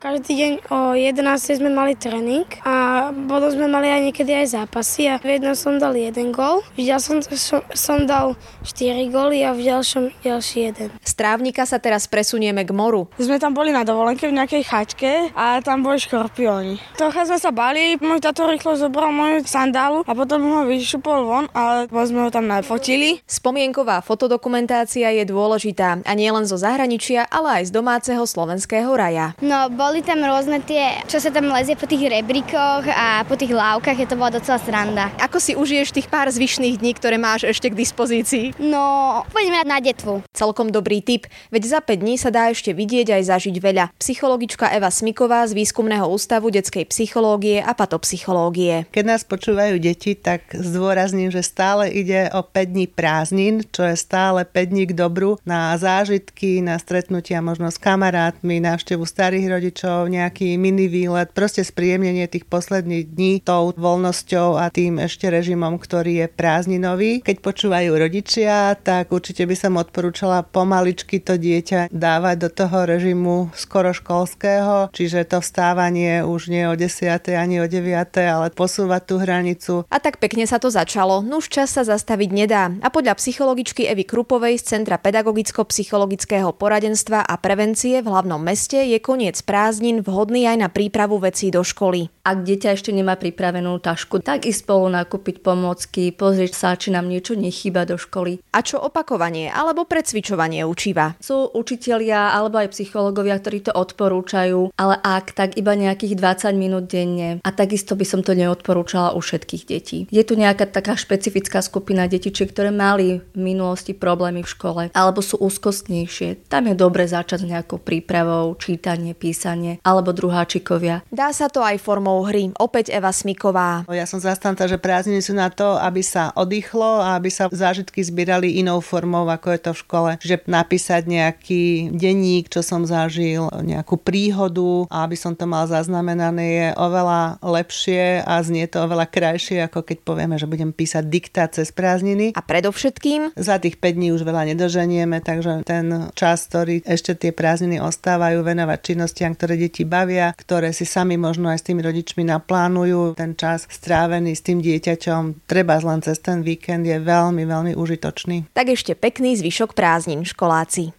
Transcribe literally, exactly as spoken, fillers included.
Každý deň o jedenástej sme mali tréning a potom sme mali aj niekedy aj zápasy a v jednom som dal jeden gól, v ďalšom som, som dal štyri góly a v ďalšom ďalší jeden. Z Trávnika sa teraz presunieme k moru. Sme tam boli na dovolenke v nejakej chaťke a tam boli škorpióni. Trocha sme sa bali, môj táto rýchlo zobral moju sandálu a potom ho vyšupol von, ale sme ho tam nafotili. Spomienková fotodokumentácia je dôležitá a nie len zo zahraničia, ale aj z domáceho slovenského raja. No, boli tam rôzne tie, čo sa tam lezie po tých rebríkoch a po tých lávkach, je to bola docela sranda. Ako si užiješ tých pár zvyšných dní, ktoré máš ešte k dispozícii? No, poďme na detvu. Celkom dobrý tip, veď za päť dní sa dá ešte vidieť aj zažiť veľa. Psychologička Eva Smiková z Výskumného ústavu detskej psychológie a patopsychológie. Keď nás počúvajú deti, tak zdôrazním, že stále ide o päť dní prázdnin, čo je stále päť dní k dobru, na zážitky, na stretnutia možno s kamarátmi, návštevu starých rodičov, nejaký mini výlet, proste spríjemnenie tých posledných dní tou voľnosťou a tým ešte režimom, ktorý je prázdninový. Keď počúvajú rodičia, tak určite by som odporúčala pomaličky to dieťa dávať do toho režimu skoro školského, čiže to vstávanie už nie o desiatej ani o deviatej, ale posúvať tú hranicu. A tak pekne sa to začalo, nuž čas sa zastaviť nedá. A podľa psychologičky Evy Krupovej z Centra pedagogicko-psychologického poradenstva a prevencie v hlavnom meste je koniec prázdnin vhodný aj na prípravu vecí do školy. Ak dieťa ešte nemá pripravenú tašku, tak ísť spolu nakúpiť pomôcky, pozrieť sa, či nám niečo nechýba do školy. A čo opakovanie alebo precvičovanie učiva? Sú učitelia alebo aj psychológovia, ktorí to odporúčajú, ale ak, tak iba nejakých dvadsať minút denne. A takisto by som to neodporúčala u všetkých detí. Je tu nejaká taká špecifická skupina detičiek, ktoré mali v minulosti problémy v škole alebo sú úzkostnejšie. Tam je dobre začať s nejakou prípravou, čítanie, písanie alebo druháčikovia. Dá sa to aj formou hry. Opäť Eva Smiková. Ja som zastanca, že prázdniny sú na to, aby sa oddychlo a aby sa zážitky zbierali inou formou, ako je to v škole. Čiže napísať nejaký denník, čo som zažil, nejakú príhodu a aby som to mal zaznamenané, je oveľa lepšie a znie to oveľa krajšie, ako keď povieme, že budem písať diktát cez prázdniny. A predovšetkým? Za tých päť dní už veľa nedoženieme, takže ten čas, ktorý ešte tie prázdniny ostávajú, venovať činnostiam, ktoré deti bavia, ktoré si sami možno aj s tými rodičmi naplánujú. Ten čas strávený s tým dieťaťom, treba len cez ten víkend, je veľmi, veľmi užitočný. Tak ešte pekný zvyšok prázdnin, školáci.